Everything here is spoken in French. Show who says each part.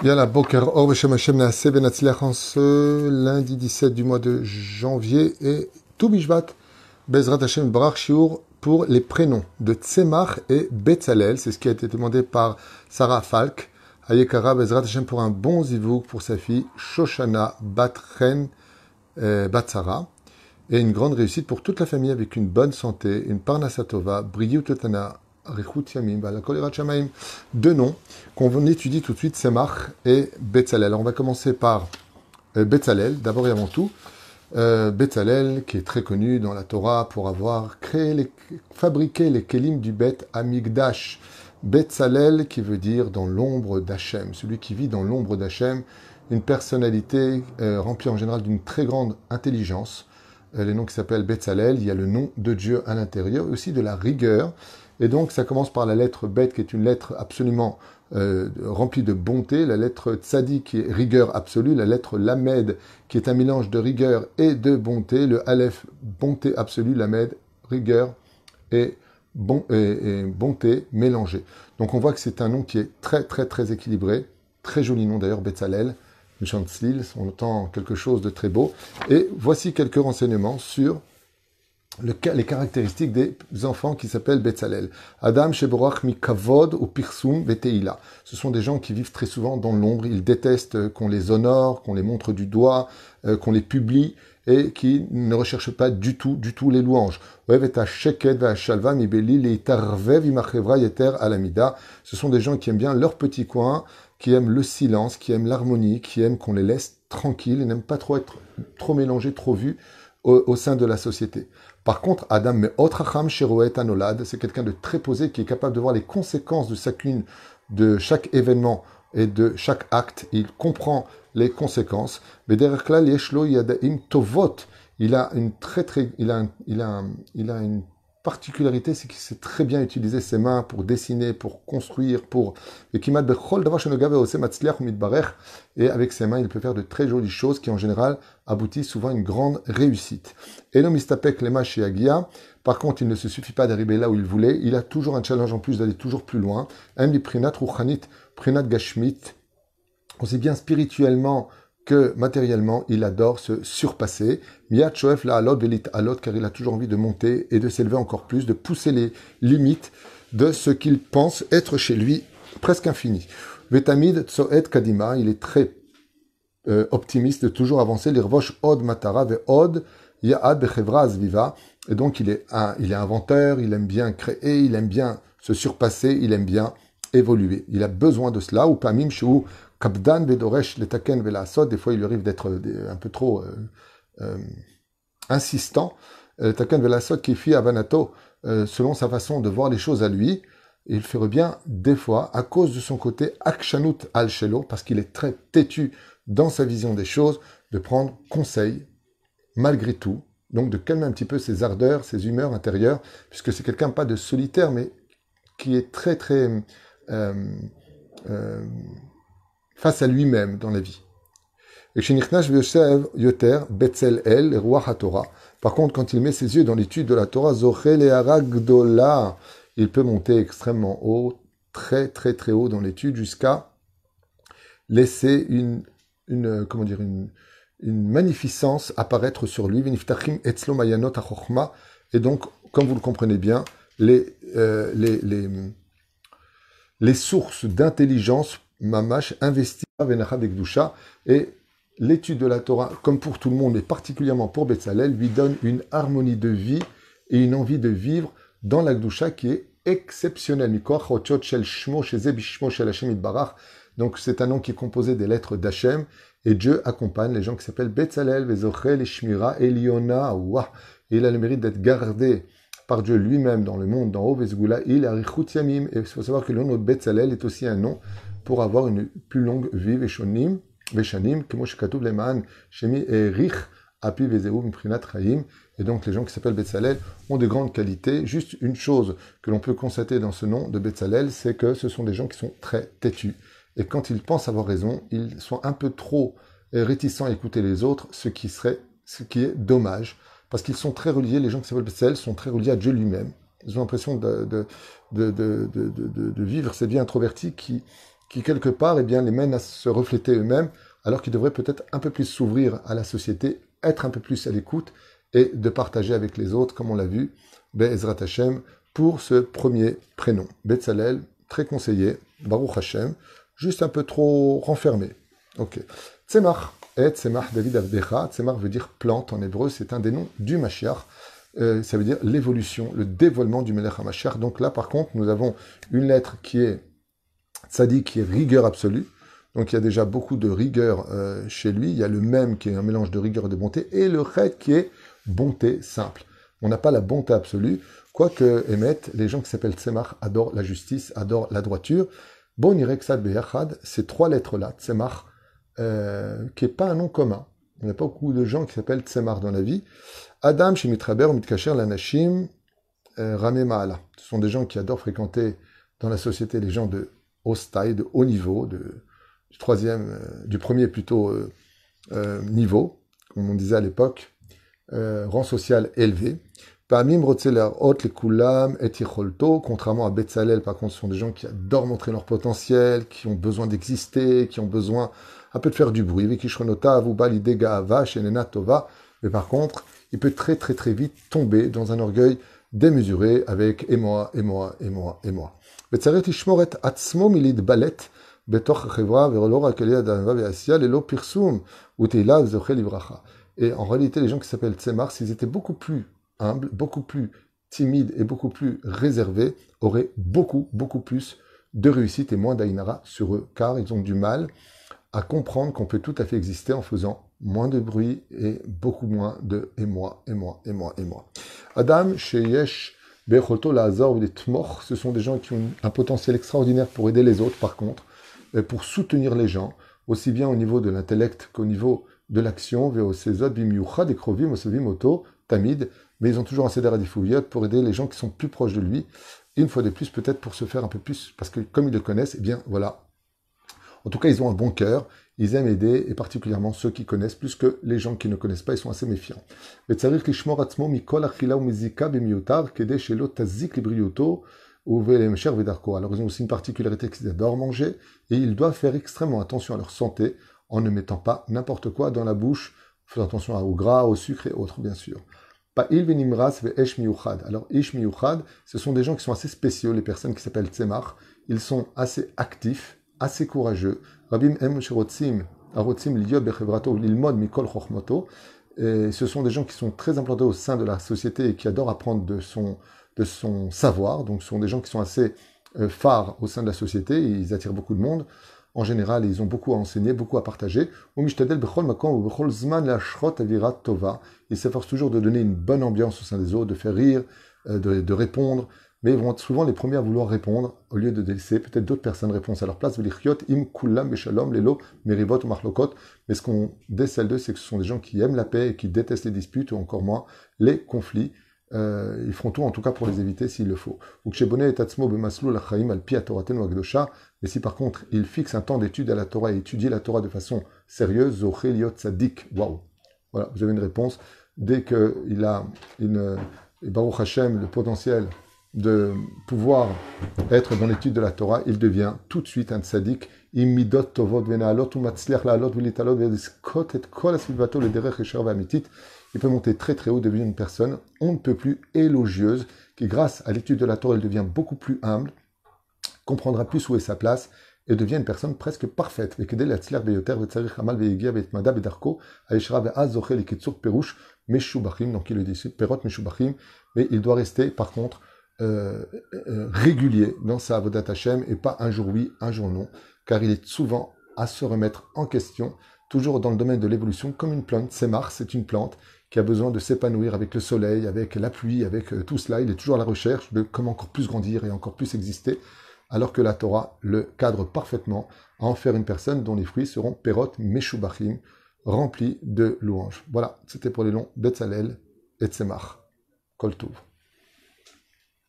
Speaker 1: Yalla, Boker Or Beshem Hashem Naaseh Ben Hatzliach en ce lundi 17 du mois de janvier et tout Bishvat, Bezrat Hashem Barach Shiur pour les prénoms de Tzemach et Betzalel. C'est ce qui a été demandé par Sarah Falk. Ayekara Bezrat Hashem pour un bon zivouk pour sa fille Shoshana Batren Batsara. Et une grande réussite pour toute la famille avec une bonne santé, une Parnasatova, Briyut Tana, Rechut Yamim, Balakol Yirat Shamayim. Deux noms qu'on étudie tout de suite, Tzemach et Betzalel. Alors on va commencer par Betzalel, d'abord et avant tout. Betzalel, qui est très connu dans la Torah pour avoir fabriqué les kelim du Bet Amigdash. Betzalel, qui veut dire dans l'ombre d'Hachem, celui qui vit dans l'ombre d'Hachem, une personnalité remplie en général d'une très grande intelligence. Les noms qui s'appellent Betzalel, il y a le nom de Dieu à l'intérieur, et aussi de la rigueur. Et donc ça commence par la lettre Bet, qui est une lettre absolument remplie de bonté, la lettre Tzadi, qui est rigueur absolue, la lettre Lamed, qui est un mélange de rigueur et de bonté, le Aleph, bonté absolue, Lamed, rigueur et bonté mélangée. Donc on voit que c'est un nom qui est très très très équilibré, très joli nom d'ailleurs, Betzalel, Chantzlil, on entend quelque chose de très beau. Et voici quelques renseignements sur les caractéristiques des enfants qui s'appellent Betzalel. Adam Sheborach mi kavod ou pirsum veteila. Ce sont des gens qui vivent très souvent dans l'ombre. Ils détestent qu'on les honore, qu'on les montre du doigt, qu'on les publie et qui ne recherchent pas du tout les louanges. Ce sont des gens qui aiment bien leur petit coin, qui aiment le silence, qui aiment l'harmonie, qui aiment qu'on les laisse tranquilles, et n'aiment pas trop être trop mélangés, trop vus au sein de la société. Par contre, Adam Me'ot Chacham Sheroet Anolad, c'est quelqu'un de très posé qui est capable de voir les conséquences de chaque événement et de chaque acte. Il comprend les conséquences. Mais derrière là, Yeshlo Yadaim Tovot, il a une particularité, c'est qu'il sait très bien utiliser ses mains pour dessiner, pour construire, et avec ses mains, il peut faire de très jolies choses qui, en général, aboutissent souvent à une grande réussite. Par contre, il ne se suffit pas d'arriver là où il voulait, il a toujours un challenge en plus d'aller toujours plus loin. Aussi bien spirituellement que matériellement, il adore se surpasser. Miyad shoef la alot velit alot, car il a toujours envie de monter et de s'élever encore plus, de pousser les limites de ce qu'il pense être chez lui presque infini. Vetamid tsoet kadima, il est très optimiste de toujours avancer. L'irvosh od matara ve od yaad bechevra azviva. Et donc il est inventeur, il aime bien créer, il aime bien se surpasser, il aime bien évoluer. Il a besoin de cela. Ou pamim shu Kabdan vedoresh letaken velasod, des fois il lui arrive d'être un peu trop insistant. Letaken velasod qui fit avanato, selon sa façon de voir les choses à lui, il ferait bien des fois, à cause de son côté akshanut al shelo, parce qu'il est très têtu dans sa vision des choses, de prendre conseil malgré tout, donc de calmer un petit peu ses ardeurs, ses humeurs intérieures, puisque c'est quelqu'un pas de solitaire, mais qui est très très face à lui-même dans la vie. Par contre, quand il met ses yeux dans l'étude de la Torah, il peut monter extrêmement haut, très très très haut dans l'étude, jusqu'à laisser une magnificence apparaître sur lui. Et donc, comme vous le comprenez bien, les sources d'intelligence mamash investit venacha bekdusha, et l'étude de la Torah, comme pour tout le monde, et particulièrement pour Betzalel, lui donne une harmonie de vie et une envie de vivre dans la Gdusha qui est exceptionnelle. Donc c'est un nom qui est composé des lettres d'Hachem, et Dieu accompagne les gens qui s'appellent Betzalel, Vezochel, Shmira, Eliona. Il a le mérite d'être gardé par Dieu lui-même dans le monde d'en haut, Vezgoula, il a Richut Yamim. Et il faut savoir que le nom de Betzalel est aussi un nom pour avoir une plus longue vie, Veshanim, Kemo Shekatuv Leman, Shemi Erich, Api Vezeu, Mprinat Chaim. Et donc les gens qui s'appellent Betzalel ont de grandes qualités. Juste une chose que l'on peut constater dans ce nom de Betzalel, c'est que ce sont des gens qui sont très têtus. Et quand ils pensent avoir raison, ils sont un peu trop réticents à écouter les autres, ce qui est dommage. Parce qu'ils sont très reliés, les gens qui s'appellent Betzalel sont très reliés à Dieu lui-même. Ils ont l'impression de vivre cette vie introvertie qui qui quelque part, eh bien, les mènent à se refléter eux-mêmes, alors qu'ils devraient peut-être un peu plus s'ouvrir à la société, être un peu plus à l'écoute et de partager avec les autres, comme on l'a vu, Be'ezrat Hashem, pour ce premier prénom. Betzalel, très conseillé, Baruch Hashem, juste un peu trop renfermé. Ok. Tzemach, et Tzemach David Avdecha, Tzemach veut dire plante en hébreu, c'est un des noms du Mashiach. Ça veut dire l'évolution, le dévoilement du Melech HaMashiach. Donc là, par contre, nous avons une lettre qui est Tzadik, qui est rigueur absolue. Donc il y a déjà beaucoup de rigueur chez lui. Il y a le même qui est un mélange de rigueur et de bonté, et le Chet qui est bonté simple. On n'a pas la bonté absolue, quoique, Emet, les gens qui s'appellent Tzemach adorent la justice, adorent la droiture. Bon, Ireksad Beyachad, ces trois lettres-là, Tzemach, qui n'est pas un nom commun. Il n'y a pas beaucoup de gens qui s'appellent Tzemach dans la vie. Adam, Shemitraber, Mitkacher, Lanashim, Ramé Maala. Ce sont des gens qui adorent fréquenter dans la société les gens de haut taille, de haut niveau, du premier plutôt niveau, comme on disait à l'époque, rang social élevé. Pamim Rotzeler Hot les Kulam et Ticholto, contrairement à Betzalel, par contre, ce sont des gens qui adorent montrer leur potentiel, qui ont besoin d'exister, qui ont besoin un peu de faire du bruit. Vikishronota, Avuba, Lidega, Ava, Shenena, Tova. Mais par contre, il peut très très très vite tomber dans un orgueil démesuré avec et moi, et moi, et moi, et moi. Betzaret Ishmoret Atzmo Milid Balet, Betoch Chevra, Verolora Kelia Danva Veasia, Lelo Pirsum, Uteila Zochel Ivracha. Et en réalité, les gens qui s'appellent Tzemach, s'ils étaient beaucoup plus humbles, beaucoup plus timides et beaucoup plus réservés, auraient beaucoup, beaucoup plus de réussite et moins d'Aïnara sur eux, car ils ont du mal à comprendre qu'on peut tout à fait exister en faisant moins de bruit et beaucoup moins de et moi, et moi, et moi, et moi. Adam, Sheyesh, Becholto, Lazar ou des Tmoch, ce sont des gens qui ont un potentiel extraordinaire pour aider les autres, par contre, pour soutenir les gens, aussi bien au niveau de l'intellect qu'au niveau de l'action, Veosezot, Bimiucha, des Krovim, Osevim, Oto, Tamid, mais ils ont toujours un Seder Adifouyot pour aider les gens qui sont plus proches de lui, une fois de plus, peut-être pour se faire un peu plus, parce que comme ils le connaissent, eh bien voilà. En tout cas, ils ont un bon cœur, ils aiment aider, et particulièrement ceux qui connaissent, plus que les gens qui ne connaissent pas, ils sont assez méfiants. Alors ils ont aussi une particularité qu'ils adorent manger, et ils doivent faire extrêmement attention à leur santé, en ne mettant pas n'importe quoi dans la bouche, faisant attention au gras, au sucre et autres, bien sûr. Pa'il venimras ve'esh miyuchad. Alors, ish miyuchad, ce sont des gens qui sont assez spéciaux, les personnes qui s'appellent tzemach. Ils sont assez actifs, assez courageux. Rabim em sherotzim, arotzim liyob bechevrato lilmod mikol chochmoto. Ce sont des gens qui sont très implantés au sein de la société et qui adorent apprendre de son savoir. Donc, ce sont des gens qui sont assez phares au sein de la société. Et ils attirent beaucoup de monde. En général, ils ont beaucoup à enseigner, beaucoup à partager. Ils s'efforcent toujours de donner une bonne ambiance au sein des autres, de faire rire, de répondre, mais ils vont être souvent les premiers à vouloir répondre, au lieu de laisser peut-être d'autres personnes répondre à leur place. Mais ce qu'on décèle d'eux, c'est que ce sont des gens qui aiment la paix et qui détestent les disputes, ou encore moins les conflits. Ils feront tout en tout cas pour les éviter s'il le faut. Et si par contre il fixe un temps d'étude à la Torah et étudier la Torah de façon sérieuse, waouh. Voilà, vous avez une réponse. Dès qu'il a Baruch Hashem, le potentiel de pouvoir être dans l'étude de la Torah, il devient tout de suite un tzaddik. Il peut monter très très haut, devenir une personne, on ne peut plus élogieuse, qui grâce à l'étude de la Torah, elle devient beaucoup plus humble, comprendra plus où est sa place, et devient une personne presque parfaite. Donc il le dit, perot meshubachim, mais il doit rester par contre régulier dans sa avodat Hashem, et pas un jour oui, un jour non, car il est souvent à se remettre en question, toujours dans le domaine de l'évolution, comme une plante. Tzemach, c'est une plante qui a besoin de s'épanouir avec le soleil, avec la pluie, avec tout cela. Il est toujours à la recherche de comment encore plus grandir et encore plus exister, alors que la Torah le cadre parfaitement à en faire une personne dont les fruits seront perot meshubachim, remplis de louanges. Voilà, c'était pour les noms Betzalel et Tzemach. Kol Tov.